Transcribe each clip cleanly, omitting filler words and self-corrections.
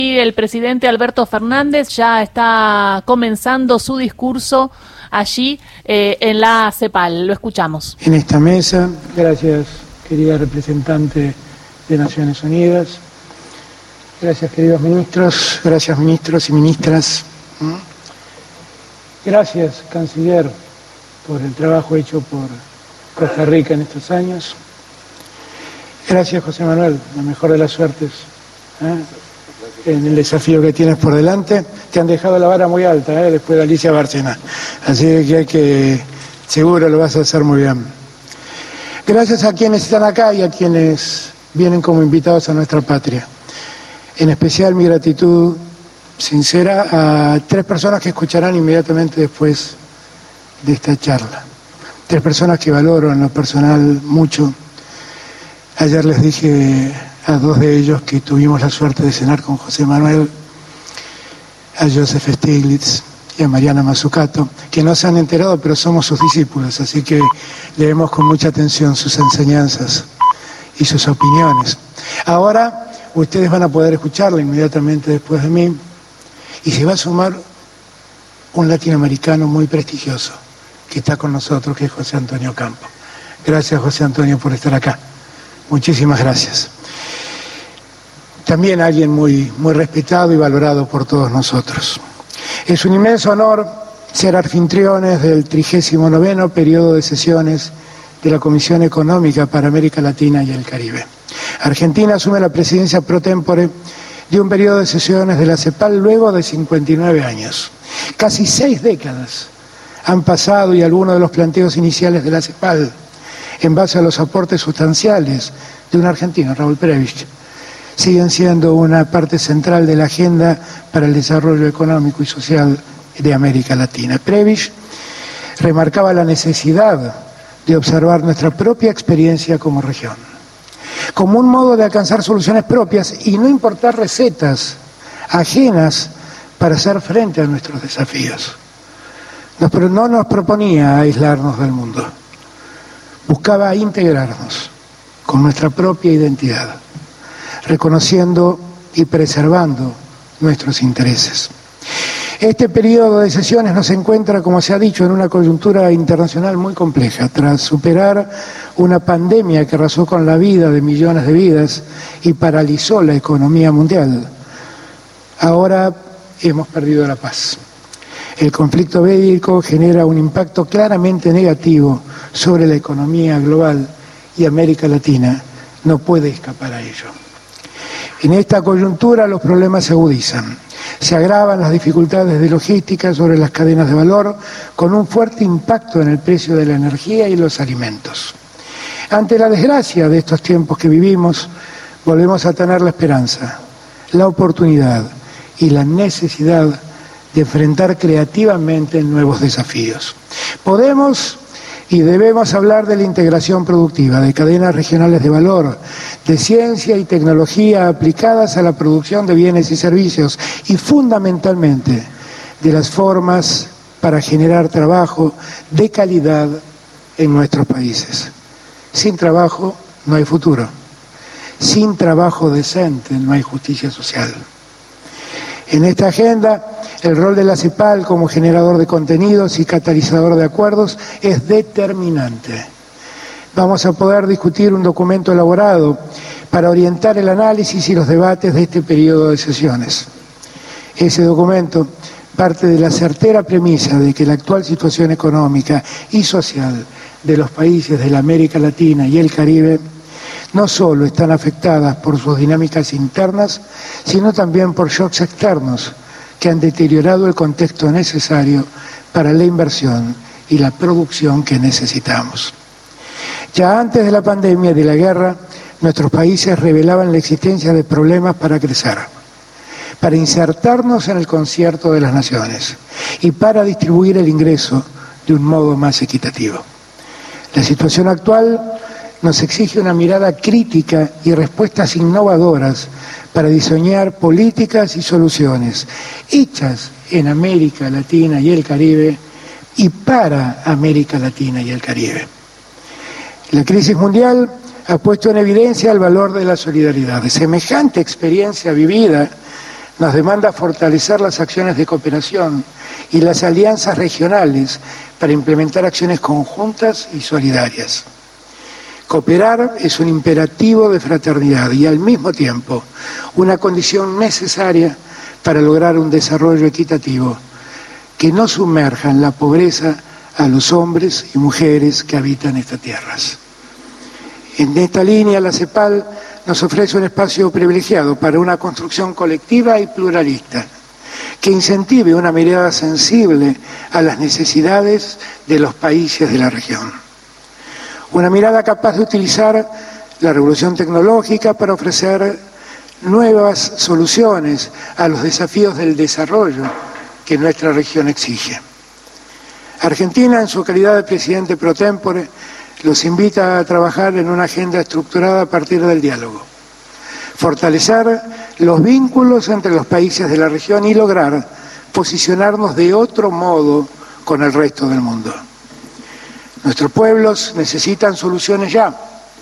Y el presidente Alberto Fernández ya está comenzando su discurso allí en la CEPAL. Lo escuchamos. En esta mesa, gracias querida representante de Naciones Unidas, gracias queridos ministros, gracias ministros y ministras, gracias canciller por el trabajo hecho por Costa Rica en estos años, gracias José Manuel, la mejor de las suertes en el desafío que tienes por delante. Te han dejado la vara muy alta después de Alicia Bárcena, así que hay que, seguro lo vas a hacer muy bien. Gracias a quienes están acá y a quienes vienen como invitados a nuestra patria. En especial mi gratitud sincera a 3 personas que escucharán inmediatamente después de esta charla. 3 personas que valoro en lo personal mucho. Ayer les dije a 2 de ellos que tuvimos la suerte de cenar con José Manuel, a Joseph Stiglitz y a Mariana Mazzucato, que no se han enterado, pero somos sus discípulos, así que leemos con mucha atención sus enseñanzas y sus opiniones. Ahora ustedes van a poder escucharla inmediatamente después de mí, y se va a sumar un latinoamericano muy prestigioso que está con nosotros, que es José Antonio Campo. Gracias, José Antonio, por estar acá. Muchísimas gracias. También alguien muy respetado y valorado por todos nosotros. Es un inmenso honor ser anfitriones del 39º periodo de sesiones de la Comisión Económica para América Latina y el Caribe. Argentina asume la presidencia pro tempore de un periodo de sesiones de la CEPAL luego de 59 años. Casi 6 décadas han pasado y algunos de los planteos iniciales de la CEPAL, en base a los aportes sustanciales de un argentino, Raúl Prebisch, siguen siendo una parte central de la agenda para el desarrollo económico y social de América Latina. Prebisch remarcaba la necesidad de observar nuestra propia experiencia como región, como un modo de alcanzar soluciones propias y no importar recetas ajenas para hacer frente a nuestros desafíos. No nos proponía aislarnos del mundo, buscaba integrarnos con nuestra propia identidad, reconociendo y preservando nuestros intereses. Este periodo de sesiones nos encuentra, como se ha dicho, en una coyuntura internacional muy compleja. Tras superar una pandemia que arrasó con la vida de millones de vidas y paralizó la economía mundial, ahora hemos perdido la paz. El conflicto bélico genera un impacto claramente negativo sobre la economía global y América Latina no puede escapar a ello. En esta coyuntura los problemas se agudizan. Se agravan las dificultades de logística sobre las cadenas de valor, con un fuerte impacto en el precio de la energía y los alimentos. Ante la desgracia de estos tiempos que vivimos, volvemos a tener la esperanza, la oportunidad y la necesidad de enfrentar creativamente nuevos desafíos. Podemos y debemos hablar de la integración productiva, de cadenas regionales de valor, de ciencia y tecnología aplicadas a la producción de bienes y servicios y fundamentalmente de las formas para generar trabajo de calidad en nuestros países. Sin trabajo no hay futuro. Sin trabajo decente no hay justicia social. En esta agenda, el rol de la CEPAL como generador de contenidos y catalizador de acuerdos es determinante. Vamos a poder discutir un documento elaborado para orientar el análisis y los debates de este periodo de sesiones. Ese documento parte de la certera premisa de que la actual situación económica y social de los países de la América Latina y el Caribe no solo están afectadas por sus dinámicas internas, sino también por shocks externos que han deteriorado el contexto necesario para la inversión y la producción que necesitamos. Ya antes de la pandemia y de la guerra, nuestros países revelaban la existencia de problemas para crecer, para insertarnos en el concierto de las naciones y para distribuir el ingreso de un modo más equitativo. La situación actual nos exige una mirada crítica y respuestas innovadoras para diseñar políticas y soluciones hechas en América Latina y el Caribe y para América Latina y el Caribe. La crisis mundial ha puesto en evidencia el valor de la solidaridad. Semejante experiencia vivida nos demanda fortalecer las acciones de cooperación y las alianzas regionales para implementar acciones conjuntas y solidarias. Cooperar es un imperativo de fraternidad y al mismo tiempo una condición necesaria para lograr un desarrollo equitativo que no sumerja en la pobreza a los hombres y mujeres que habitan estas tierras. En esta línea, la CEPAL nos ofrece un espacio privilegiado para una construcción colectiva y pluralista que incentive una mirada sensible a las necesidades de los países de la región. Una mirada capaz de utilizar la revolución tecnológica para ofrecer nuevas soluciones a los desafíos del desarrollo que nuestra región exige. Argentina, en su calidad de presidente pro tempore, los invita a trabajar en una agenda estructurada a partir del diálogo, fortalecer los vínculos entre los países de la región y lograr posicionarnos de otro modo con el resto del mundo. Nuestros pueblos necesitan soluciones ya,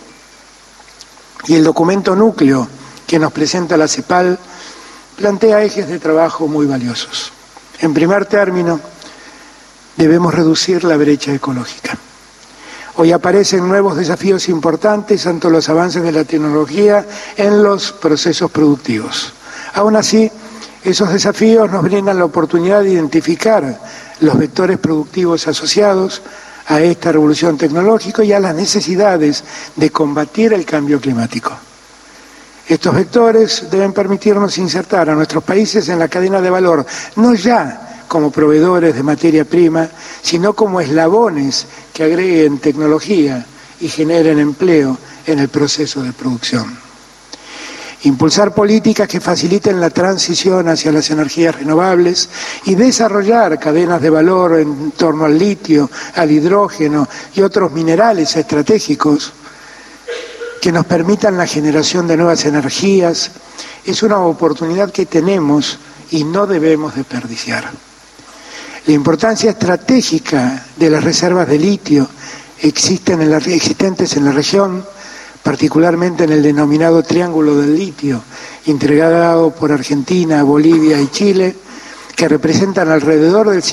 y el documento núcleo que nos presenta la CEPAL plantea ejes de trabajo muy valiosos. En primer término, debemos reducir la brecha ecológica. Hoy aparecen nuevos desafíos importantes ante los avances de la tecnología en los procesos productivos. Aún así, esos desafíos nos brindan la oportunidad de identificar los vectores productivos asociados a esta revolución tecnológica y a las necesidades de combatir el cambio climático. Estos vectores deben permitirnos insertar a nuestros países en la cadena de valor, no ya como proveedores de materia prima, sino como eslabones que agreguen tecnología y generen empleo en el proceso de producción. Impulsar políticas que faciliten la transición hacia las energías renovables y desarrollar cadenas de valor en torno al litio, al hidrógeno y otros minerales estratégicos que nos permitan la generación de nuevas energías es una oportunidad que tenemos y no debemos desperdiciar. La importancia estratégica de las reservas de litio existentes en la región, particularmente en el denominado Triángulo del Litio, integrado por Argentina, Bolivia y Chile, que representan alrededor del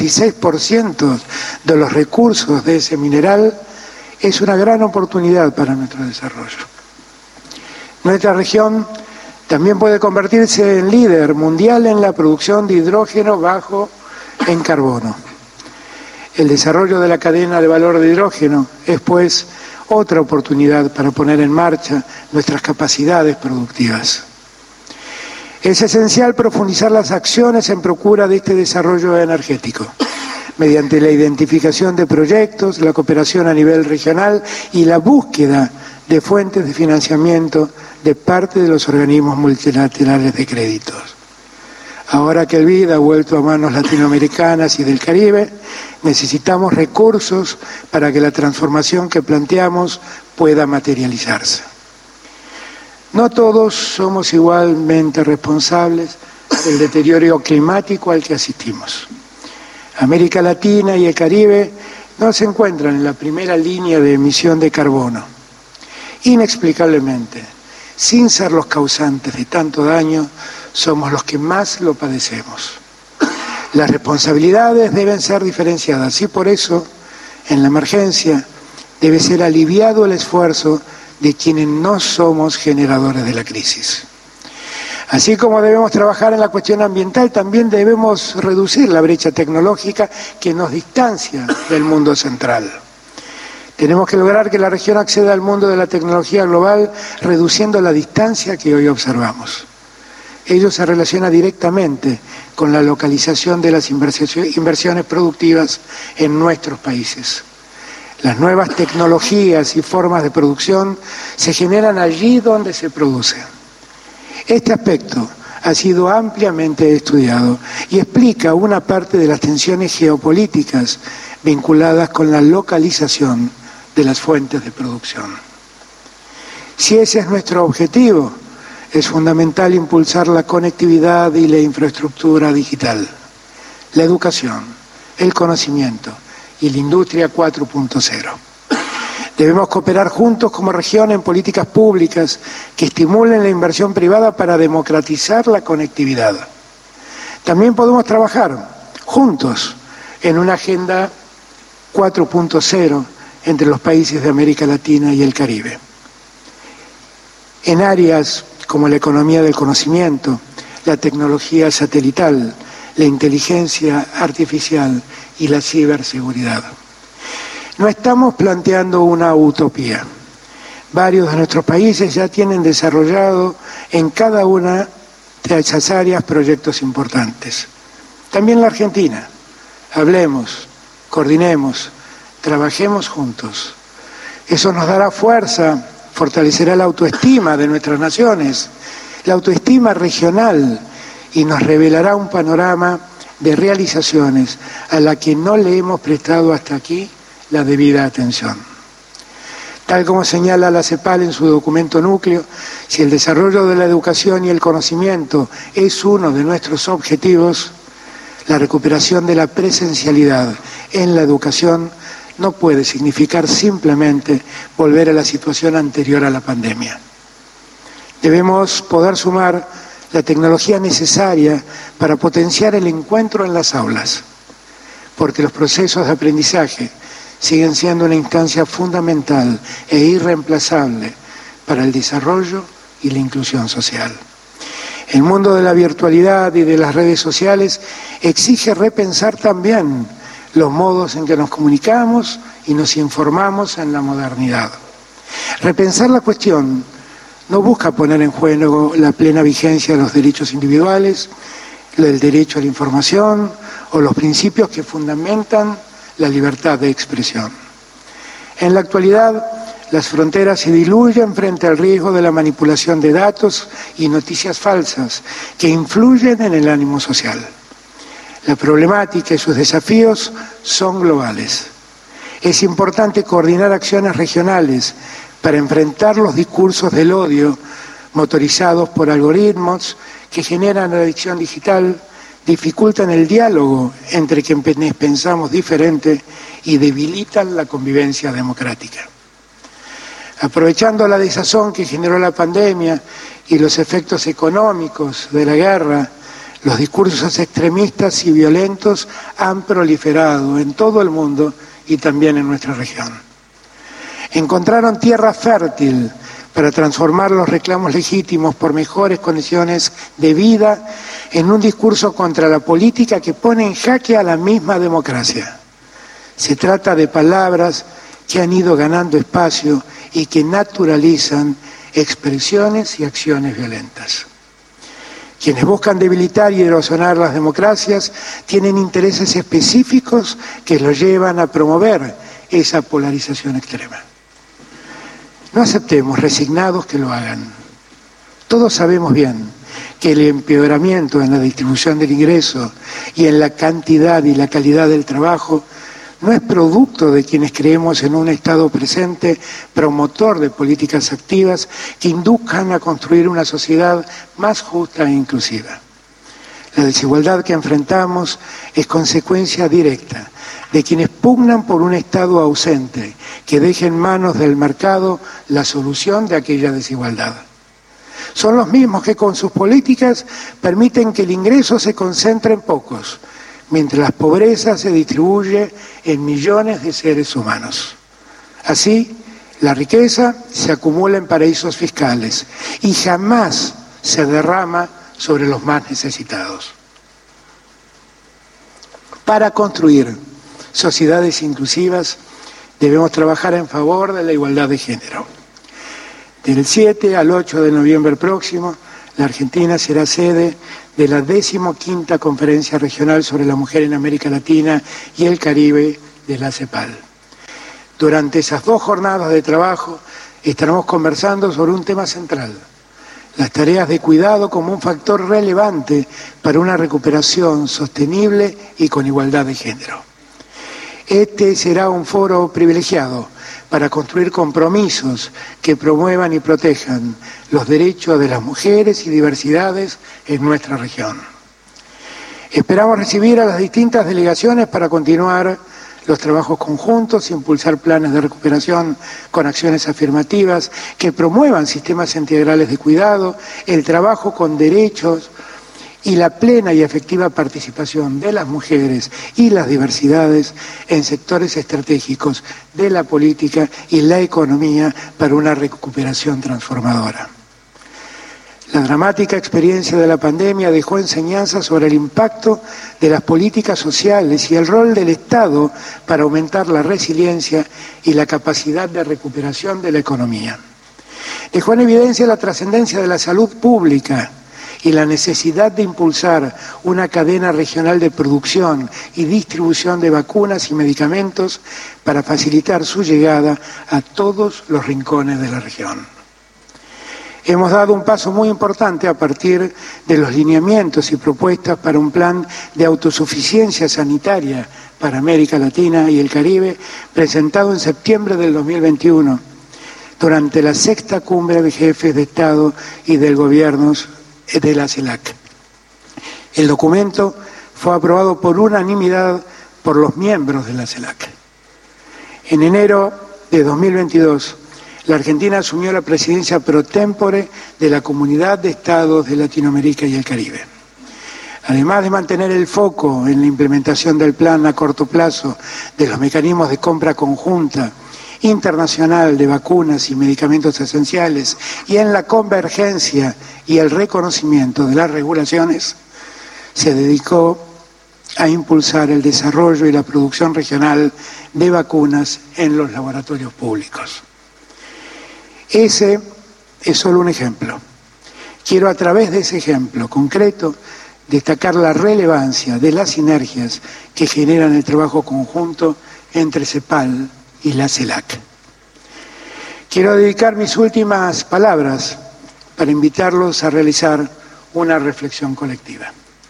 56% de los recursos de ese mineral, es una gran oportunidad para nuestro desarrollo. Nuestra región también puede convertirse en líder mundial en la producción de hidrógeno bajo en carbono. El desarrollo de la cadena de valor de hidrógeno es, pues, otra oportunidad para poner en marcha nuestras capacidades productivas. Es esencial profundizar las acciones en procura de este desarrollo energético, mediante la identificación de proyectos, la cooperación a nivel regional y la búsqueda de fuentes de financiamiento de parte de los organismos multilaterales de créditos. Ahora que el BID ha vuelto a manos latinoamericanas y del Caribe, necesitamos recursos para que la transformación que planteamos pueda materializarse. No todos somos igualmente responsables del deterioro climático al que asistimos. América Latina y el Caribe no se encuentran en la primera línea de emisión de carbono. Inexplicablemente, sin ser los causantes de tanto daño, somos los que más lo padecemos. Las responsabilidades deben ser diferenciadas y por eso, en la emergencia, debe ser aliviado el esfuerzo de quienes no somos generadores de la crisis. Así como debemos trabajar en la cuestión ambiental, también debemos reducir la brecha tecnológica que nos distancia del mundo central. Tenemos que lograr que la región acceda al mundo de la tecnología global, reduciendo la distancia que hoy observamos. Ello se relaciona directamente con la localización de las inversiones productivas en nuestros países. Las nuevas tecnologías y formas de producción se generan allí donde se producen. Este aspecto ha sido ampliamente estudiado y explica una parte de las tensiones geopolíticas vinculadas con la localización de las fuentes de producción. Si ese es nuestro objetivo, es fundamental impulsar la conectividad y la infraestructura digital, la educación, el conocimiento y la industria 4.0. Debemos cooperar juntos como región en políticas públicas que estimulen la inversión privada para democratizar la conectividad. También podemos trabajar juntos en una agenda 4.0 entre los países de América Latina y el Caribe. En áreas como la economía del conocimiento, la tecnología satelital, la inteligencia artificial y la ciberseguridad. No estamos planteando una utopía. Varios de nuestros países ya tienen desarrollado en cada una de esas áreas proyectos importantes. También la Argentina. Hablemos, coordinemos, trabajemos juntos. Eso nos dará fuerza, fortalecerá la autoestima de nuestras naciones, la autoestima regional, y nos revelará un panorama de realizaciones a la que no le hemos prestado hasta aquí la debida atención. Tal como señala la CEPAL en su documento núcleo, si el desarrollo de la educación y el conocimiento es uno de nuestros objetivos, la recuperación de la presencialidad en la educación no puede significar simplemente volver a la situación anterior a la pandemia. Debemos poder sumar la tecnología necesaria para potenciar el encuentro en las aulas, porque los procesos de aprendizaje siguen siendo una instancia fundamental e irreemplazable para el desarrollo y la inclusión social. El mundo de la virtualidad y de las redes sociales exige repensar también los modos en que nos comunicamos y nos informamos en la modernidad. Repensar la cuestión no busca poner en juego la plena vigencia de los derechos individuales, el derecho a la información o los principios que fundamentan la libertad de expresión. En la actualidad, las fronteras se diluyen frente al riesgo de la manipulación de datos y noticias falsas que influyen en el ánimo social. La problemática y sus desafíos son globales. Es importante coordinar acciones regionales para enfrentar los discursos del odio motorizados por algoritmos que generan la adicción digital, dificultan el diálogo entre quienes pensamos diferente y debilitan la convivencia democrática. Aprovechando la desazón que generó la pandemia y los efectos económicos de la guerra, los discursos extremistas y violentos han proliferado en todo el mundo y también en nuestra región. Encontraron tierra fértil para transformar los reclamos legítimos por mejores condiciones de vida en un discurso contra la política que pone en jaque a la misma democracia. Se trata de palabras que han ido ganando espacio y que naturalizan expresiones y acciones violentas. Quienes buscan debilitar y erosionar las democracias tienen intereses específicos que los llevan a promover esa polarización extrema. No aceptemos resignados que lo hagan. Todos sabemos bien que el empeoramiento en la distribución del ingreso y en la cantidad y la calidad del trabajo no es producto de quienes creemos en un Estado presente, promotor de políticas activas que induzcan a construir una sociedad más justa e inclusiva. La desigualdad que enfrentamos es consecuencia directa de quienes pugnan por un Estado ausente que deje en manos del mercado la solución de aquella desigualdad. Son los mismos que con sus políticas permiten que el ingreso se concentre en pocos, mientras la pobreza se distribuye en millones de seres humanos. Así, la riqueza se acumula en paraísos fiscales y jamás se derrama sobre los más necesitados. Para construir sociedades inclusivas, debemos trabajar en favor de la igualdad de género. Del 7 al 8 de noviembre próximo, la Argentina será sede de la 15ª Conferencia Regional sobre la Mujer en América Latina y el Caribe de la CEPAL. Durante esas 2 jornadas de trabajo estaremos conversando sobre un tema central: las tareas de cuidado como un factor relevante para una recuperación sostenible y con igualdad de género. Este será un foro privilegiado para construir compromisos que promuevan y protejan los derechos de las mujeres y diversidades en nuestra región. Esperamos recibir a las distintas delegaciones para continuar los trabajos conjuntos, impulsar planes de recuperación con acciones afirmativas que promuevan sistemas integrales de cuidado, el trabajo con derechos y la plena y efectiva participación de las mujeres y las diversidades en sectores estratégicos de la política y la economía para una recuperación transformadora. La dramática experiencia de la pandemia dejó enseñanzas sobre el impacto de las políticas sociales y el rol del Estado para aumentar la resiliencia y la capacidad de recuperación de la economía. Dejó en evidencia la trascendencia de la salud pública y la necesidad de impulsar una cadena regional de producción y distribución de vacunas y medicamentos para facilitar su llegada a todos los rincones de la región. Hemos dado un paso muy importante a partir de los lineamientos y propuestas para un plan de autosuficiencia sanitaria para América Latina y el Caribe, presentado en septiembre del 2021, durante la 6ª Cumbre de Jefes de Estado y de Gobiernos de la CELAC. El documento fue aprobado por unanimidad por los miembros de la CELAC. En enero de 2022, la Argentina asumió la presidencia pro tempore de la Comunidad de Estados de Latinoamérica y el Caribe. Además de mantener el foco en la implementación del plan a corto plazo de los mecanismos de compra conjunta internacional de vacunas y medicamentos esenciales y en la convergencia y el reconocimiento de las regulaciones, se dedicó a impulsar el desarrollo y la producción regional de vacunas en los laboratorios públicos. Ese es solo un ejemplo. Quiero a través de ese ejemplo concreto destacar la relevancia de las sinergias que generan el trabajo conjunto entre CEPAL y la CELAC. Quiero dedicar mis últimas palabras para invitarlos a realizar una reflexión colectiva.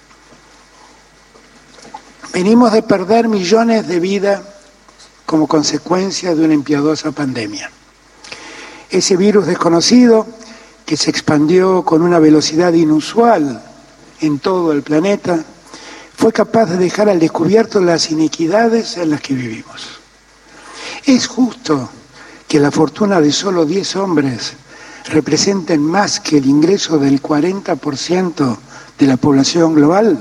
Venimos de perder millones de vidas como consecuencia de una impiedosa pandemia. Ese virus desconocido que se expandió con una velocidad inusual en todo el planeta fue capaz de dejar al descubierto las inequidades en las que vivimos. ¿Es justo que la fortuna de solo 10 hombres representen más que el ingreso del 40% de la población global?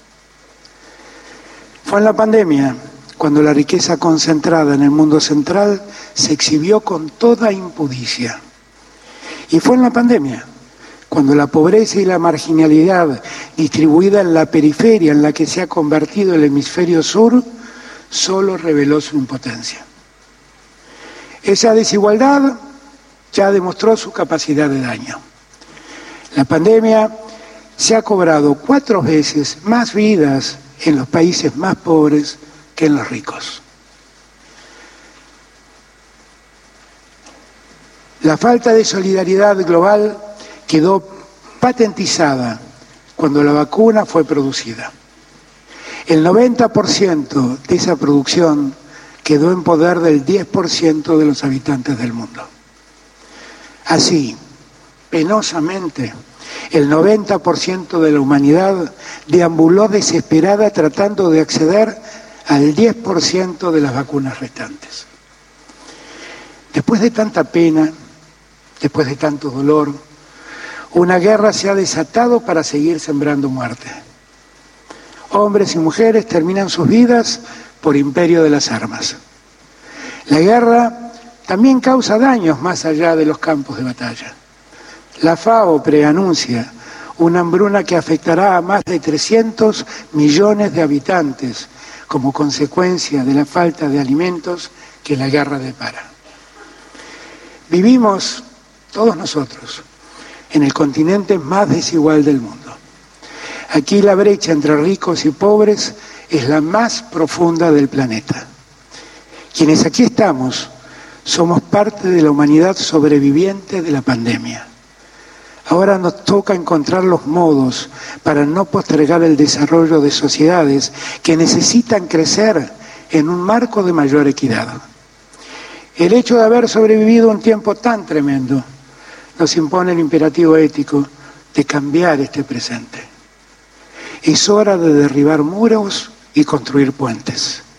Fue en la pandemia cuando la riqueza concentrada en el mundo central se exhibió con toda impudicia. Y fue en la pandemia cuando la pobreza y la marginalidad distribuida en la periferia en la que se ha convertido el hemisferio sur solo reveló su impotencia. Esa desigualdad ya demostró su capacidad de daño. La pandemia se ha cobrado 4 veces más vidas en los países más pobres que en los ricos. La falta de solidaridad global quedó patentizada cuando la vacuna fue producida. El 90% de esa producción quedó en poder del 10% de los habitantes del mundo. Así, penosamente, el 90% de la humanidad deambuló desesperada tratando de acceder al 10% de las vacunas restantes. Después de tanta pena, después de tanto dolor, una guerra se ha desatado para seguir sembrando muerte. Hombres y mujeres terminan sus vidas por imperio de las armas. La guerra también causa daños más allá de los campos de batalla. La FAO preanuncia una hambruna que afectará a más de 300 millones de habitantes como consecuencia de la falta de alimentos que la guerra depara. Vivimos, todos nosotros, en el continente más desigual del mundo. Aquí la brecha entre ricos y pobres es la más profunda del planeta. Quienes aquí estamos somos parte de la humanidad sobreviviente de la pandemia. Ahora nos toca encontrar los modos para no postergar el desarrollo de sociedades que necesitan crecer en un marco de mayor equidad. El hecho de haber sobrevivido un tiempo tan tremendo nos impone el imperativo ético de cambiar este presente. Es hora de derribar muros y construir puentes.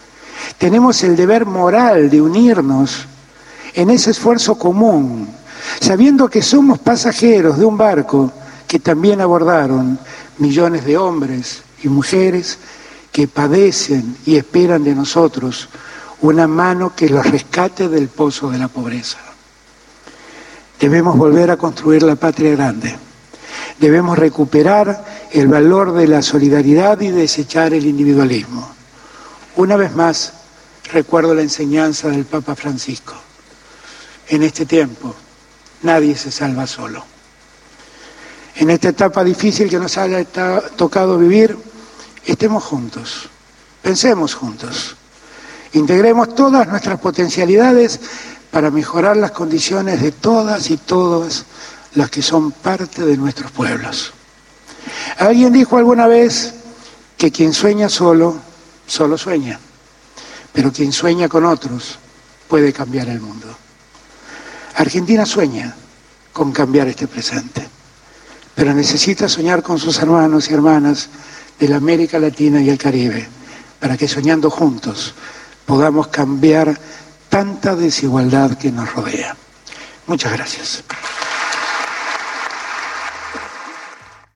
Tenemos el deber moral de unirnos en ese esfuerzo común, sabiendo que somos pasajeros de un barco que también abordaron millones de hombres y mujeres que padecen y esperan de nosotros una mano que los rescate del pozo de la pobreza. Debemos volver a construir la patria grande. Debemos recuperar el valor de la solidaridad y desechar el individualismo. Una vez más, recuerdo la enseñanza del Papa Francisco. En este tiempo, nadie se salva solo. En esta etapa difícil que nos haya tocado vivir, estemos juntos, pensemos juntos, integremos todas nuestras potencialidades para mejorar las condiciones de todas y todos las que son parte de nuestros pueblos. Alguien dijo alguna vez que quien sueña solo, solo sueña, pero quien sueña con otros puede cambiar el mundo. Argentina sueña con cambiar este presente, pero necesita soñar con sus hermanos y hermanas de la América Latina y el Caribe, para que soñando juntos podamos cambiar tanta desigualdad que nos rodea. Muchas gracias.